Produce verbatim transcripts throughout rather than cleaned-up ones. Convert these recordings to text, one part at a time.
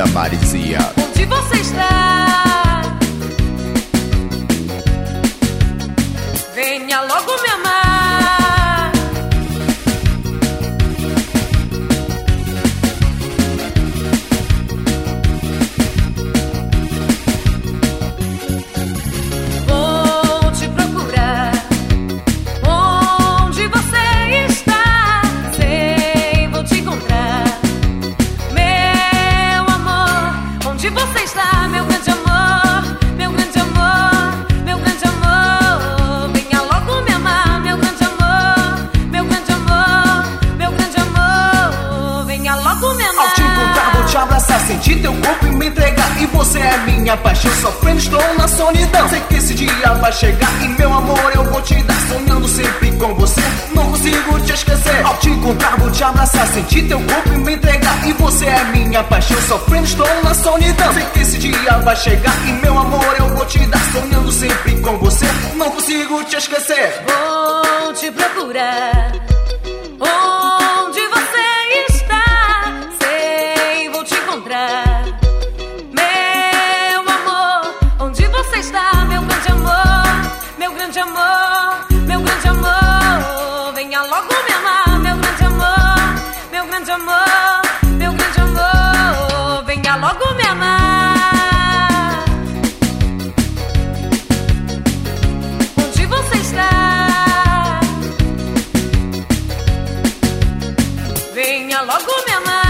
da Marizia. Onde você está? Venha logo me amar. Vou te procurar. Onde você está? Sei, vou te encontrar. Meu amor, onde você está? Meu grande amor, meu grande amor, meu grande amor. Venha logo me amar, meu grande amor, meu grande amor, meu grande amor. Venha logo me amar. Ao te encontrar vou te abraçar, sentir teu corpo e me entregar. E você é minha paixão, sofrendo estou na solidão. Sei que esse dia vai chegar e meu amor eu vou te dar. Sonhando sempre com você, não consigo te esquecer. Ao te encontrar vou te abraçar, sentir teu corpo e me entregar. E você é minha paixão, sofrendo estou na solidão. Sei que esse dia vai chegar e meu amor eu vou te dar. Sonhando sempre com você, não consigo te esquecer. Vou te procurar. Onde você está? Sei, vou te encontrar. Meu amor, onde você está? Meu grande amor, meu grande amor, meu grande amor. Venha logo me amar, meu grande amor, meu grande amor, meu grande amor. Venha logo me amar. Onde você está? Venha logo me amar.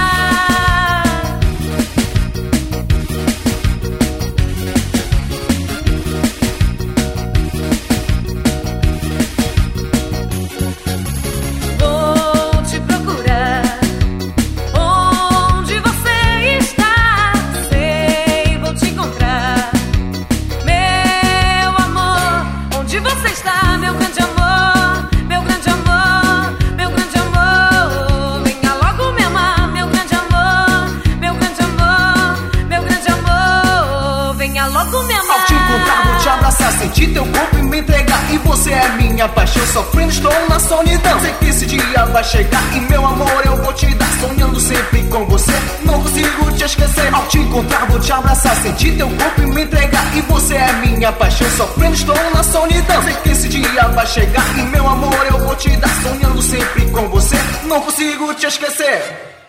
Vou te procurar. Onde você está? Sei, vou te encontrar. Meu amor, onde você está? Meu grande amor, meu grande amor, meu grande amor. Venha logo me amar, meu grande amor, meu grande amor, meu grande amor. Venha logo me amar. Ao te encontrar vou te abraçar, sentir teu corpo e me entregar. E você é minha paixão, sofrendo estou na solidão. Sei que esse dia vai chegar e meu amor eu vou te dar. Sonhando sempre com você, não consigo te esquecer. Ao te encontrar vou te abraçar, sentir teu corpo e me entregar. E você é minha paixão, sofrendo estou na solidão. Sei que esse dia vai chegar e meu amor eu vou te dar. Sonhando sempre com você, não consigo te esquecer.